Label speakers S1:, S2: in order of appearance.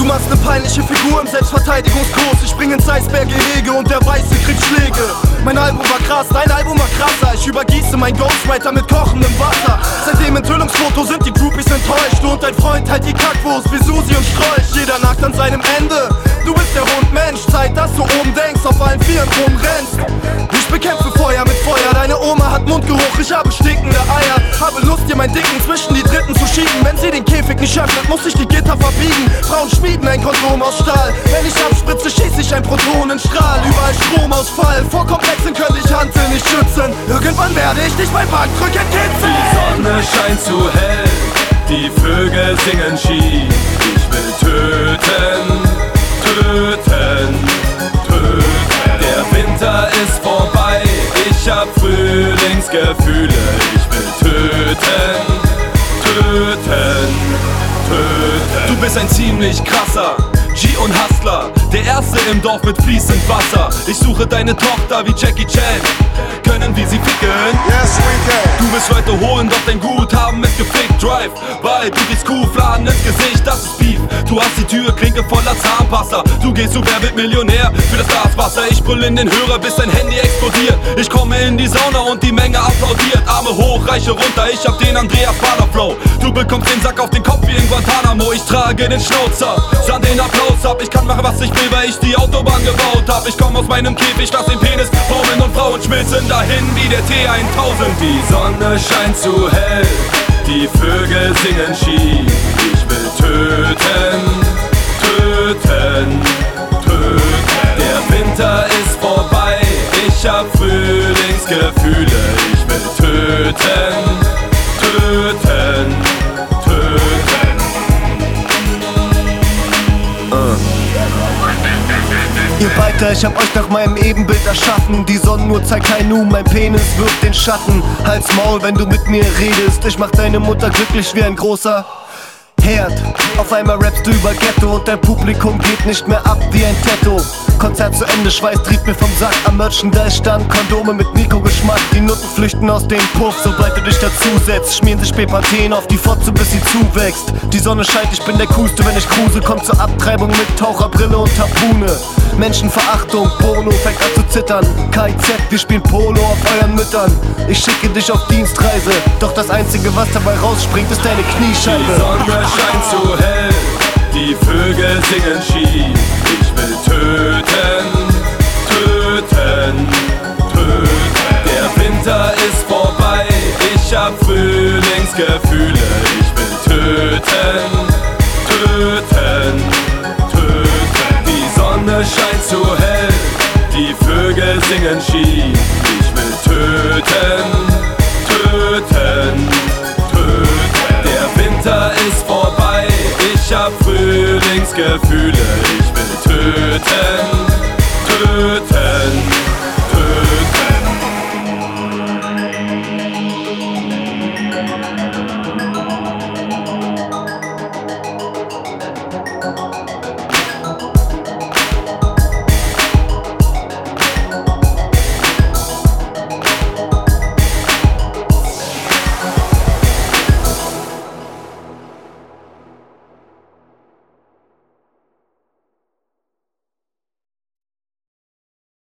S1: machst ne peinliche Figur im Selbstverteidigungskurs. Ich spring ins Eisberggehege und der Weiße kriegt Schläge. Mein Album war krass, dein Album war krasser. Ich übergieße mein Ghostwriter mit kochendem Wasser. Seit dem Enthüllungsfoto sind die Groupies enttäuscht. Du und dein Freund halt die Kackwurst wie Susi und Strolch. Jeder nagt an seinem Ende. Du bist der Rundmensch, Zeit, dass du oben denkst, auf allen Vieren rumrennst. Ich bekämpfe Feuer mit Feuer, deine Oma hat Mundgeruch, ich habe stinkende Eier. Habe Lust, dir mein Dicken zwischen die Dritten zu schieben. Wenn sie den Käfig nicht öffnet, muss ich die Gitter verbiegen. Frauen schmieden ein Kondom aus Stahl. Wenn ich abspritze, schieß ich ein Protonenstrahl. Überall Stromausfall, vor Komplexen könnte ich Hantel nicht schützen. Irgendwann werde ich dich beim Bankdrücken kitzeln.
S2: Die Sonne scheint zu hell, die Vögel singen schief. Ich will töten, töten, töten. Der Winter ist vorbei, ich hab Frühlingsgefühle. Ich will töten, töten, töten. Du bist ein ziemlich krasser G und Hustler, der Erste im Dorf mit fließend Wasser. Ich suche deine Tochter wie Jackie Chan. Können wir sie ficken?
S3: Yes, we can.
S2: Du willst Leute holen, doch dein Guthaben ist gefickt. Drive, weil du gehst cool, Fladen ins Gesicht, das ist Beef. Du hast die Türklinke voller Zahnpasta. Du gehst zu Wer wird Millionär für das Glaswasser. Ich brüll in den Hörer, bis dein Handy explodiert. Ich komme in die Sauna und die Menge applaudiert. Arme hoch, Reiche runter, ich hab den Andreas Bader Flow. Du bekommst den Sack auf den Kopf wie in Guantanamo. Ich trage den Schnauzer, sah den Applaus ab. Ich kann machen, was ich will, weil ich die Autobahn gebaut hab. Ich komm aus meinem Käfig, lass den Penis baumeln und Frauen schmilzen dahin wie der T1000. Die Sonne scheint zu hell, die Vögel singen schief. Ich will töten, töten, töten. Der Winter ist vorbei, ich hab Frühlingsgefühle. Ich will töten, töten, töten.
S1: Ihr Beiter, ich hab euch nach meinem Ebenbild erschaffen. Die Sonnenuhr zeigt kein Nu, mein Penis wirft den Schatten. Halt's Maul, wenn du mit mir redest. Ich mach deine Mutter glücklich wie ein großer Herd. Auf einmal rappst du über Ghetto und dein Publikum geht nicht mehr ab wie ein Tattoo. Konzert zu Ende, Schweiß trieft mir vom Sack. Am Merchandise stand Kondome mit Nico-Geschmack. Die Nutten flüchten aus dem Puff, sobald du dich dazusetzt. Schmieren sich Pepaten auf die Fotze, bis sie zuwächst. Die Sonne scheint, ich bin der Coolste, wenn ich cruise. Kommt zur Abtreibung mit Taucherbrille und Harpune. Menschenverachtung, Bono fängt an zu zittern. KIZ, wir spielen Polo auf euren Müttern. Ich schicke dich auf Dienstreise, doch das Einzige, was dabei rausspringt, ist deine Kniescheibe.
S2: Die Sonne scheint zu hell, die Vögel singen schief. Ich will töten, töten, töten. Der Winter ist vorbei, ich hab Frühlingsgefühle. Ich will töten, töten, töten. Die Sonne scheint zu hell, die Vögel singen schief. Ich will töten, töten, töten. Der Winter ist vorbei, ich hab Frühlingsgefühle. Ich will töten, töten.